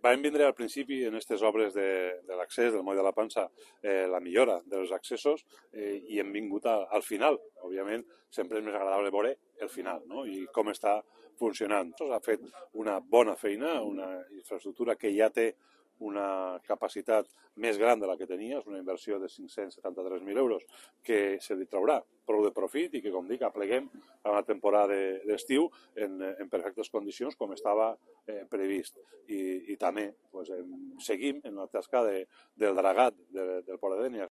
Vam vindre al principi en aquestes obres de l'accés, del moll de la Pansa, la millora dels accessos i hem vingut al final. Òbviament, sempre és més agradable veure el final, no? I com està funcionant. Ha fet una bona feina, una infraestructura que ja té una capacitat més gran de la que tenia, és una inversió de 573.000 euros que se li traurà prou de profit i que, com dic, apleguem a una temporada d'estiu en perfectes condicions com estava previst. I també pues, seguim en la tasca del dragat del Port de Dénia.